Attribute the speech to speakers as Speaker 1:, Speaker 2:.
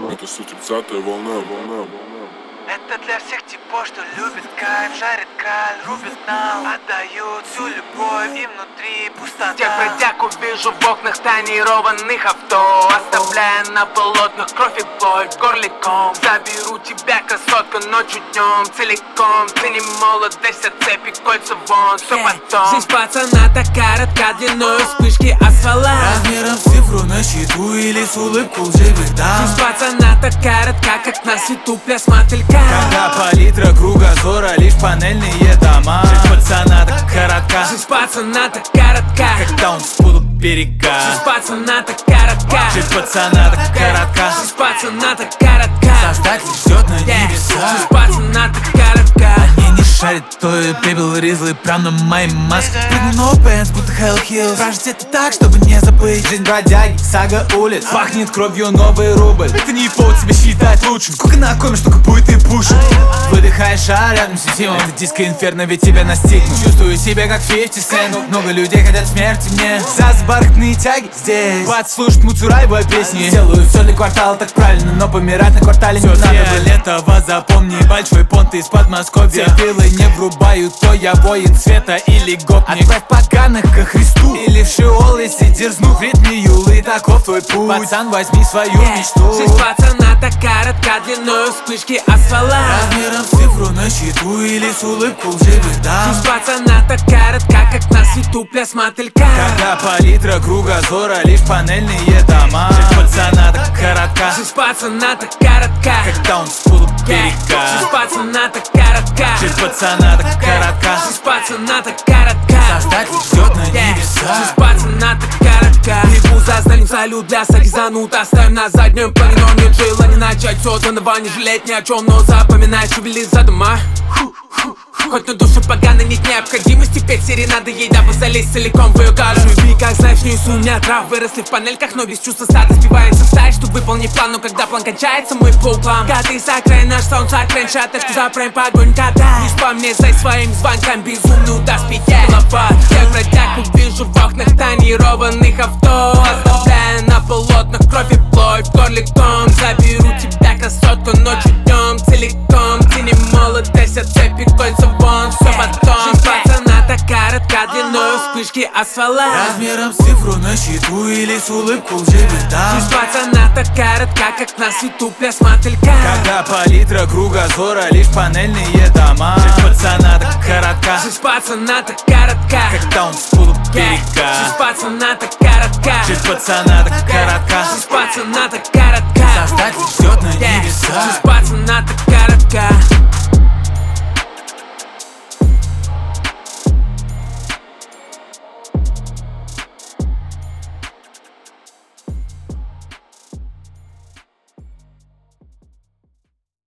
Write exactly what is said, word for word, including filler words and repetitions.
Speaker 1: Это сто тридцатая волна, волна, волна.
Speaker 2: Это для всех типов, что любит кайф, жарит краль, рубит нам, отдают всю любовь, и внутри пустота. Я бродягу вижу в окнах тонированных авто, оставляя на полотнах кровь и боль в горле ком. Заберу тебя, красотка, ночью днем целиком. Ты не молодость, а цепи, кольца вон, все потом.
Speaker 3: Жизнь пацана так коротка, длиной вспышки асфальта,
Speaker 4: размером в цифру на счету или с улыбку лживых-да.
Speaker 3: Жизнь пацана так коротка, как на свету пляс мотылька.
Speaker 4: Когда палитра кругозора, лишь панельные дома. Жизнь пацана так коротка,
Speaker 3: Жизнь пацана так коротка,
Speaker 4: когда он с полу берега.
Speaker 3: Жизнь пацана так коротка,
Speaker 4: Жизнь пацана так коротка,
Speaker 3: Жизнь пацана так коротка,
Speaker 4: Создатель ждет на
Speaker 3: Yeah.
Speaker 4: небесах.
Speaker 3: Жизнь пацана так коротка.
Speaker 4: Они не шарят, то и пепел ризлый прям на моей маске. Прыгну no pants, будто Hell Hills. Прожить это так, чтобы не забыть. Жизнь бродяги, сага улиц. Пахнет кровью новый рубль. Это не повод себя считать лучшим. Сколько накормишь, только будет и пушит. Выдыхаешь, а рядом с сетевым. Это диско-инферно, ведь тебя настигнут. Чувствую себя как фифти Cent. Много людей хотят смерти мне. За бархатные тяги здесь подслушать Муцураева песни. Делаю все для квартала так правильно, но помирать на квартале не надо. Фиолетово, запомни, большой понт из Подмосковья. Вилы не врубают, то я воин света или гопник. Отправь поганых ко Христу или в Шиол, если дерзну. В ритме юлы, таков твой путь. Пацан, возьми свою мечту.
Speaker 3: Жизнь пацана так коротка, длиной вспышки асфальта,
Speaker 4: размером в цифру на счету или с улыбку лживых дам.
Speaker 3: Жизнь пацана так коротка, как на свету пляс мотылька.
Speaker 4: Когда палитра кругозора, лишь панельные дома. Жизнь пацана так коротка,
Speaker 3: Жизнь пацана так коротка,
Speaker 4: когда он с полу берега.
Speaker 3: Жизнь пацана так коротка,
Speaker 4: Жизнь пацана так коротка,
Speaker 3: Жизнь пацана так коротка.
Speaker 4: Создатель ждет на
Speaker 3: Жизнь
Speaker 4: небесах.
Speaker 3: пацана так коротка. Бегу за знанием салют для всяких зануд. Оставим на заднем плане, но нет желания начать все заново. Не жалеть ни о чем, но запоминай, шевели задума. Хоть на душу погано, нет необходимости петь серенады ей, дабы залезть целиком в ее гараж. Живи, как знаешь, не у меня трав. Выросли в панельках, но без чувства стада сбивается в стаи, чтобы выполнить план. Но когда план кончается, мы по углам. Коты с окраин, наш саунд с окраин. Шаточку заправим, погонь кота. Не вспомнезай своим звонкам, безумный удаст пьян голова. Я бродягу вижу в окнах тонированных авто, оставляя на полотнах кровь и плоть в горле ком. Заберу тебя, красотку, ночью днем целиком. Ты не молодость, а цепи, кольца вон, все потом. Жизнь пацана так коротка, длиной вспышки асфальта,
Speaker 4: размером в цифру на счету или с улыбку лживых дам.
Speaker 3: Жизнь пацана так коротка, как на свету пляс мотылька.
Speaker 4: Когда палитра кругозора, лишь панельные дома. Жизнь пацана так коротка,
Speaker 3: Жизнь пацана так коротка,
Speaker 4: когда он с полу берега.
Speaker 3: Жизнь пацана так коротка,
Speaker 4: Жизнь пацана так коротка,
Speaker 3: Жизнь пацана так коротка.
Speaker 4: Создатель ждет на
Speaker 3: Жизнь
Speaker 4: небесах.
Speaker 3: пацана так коротка.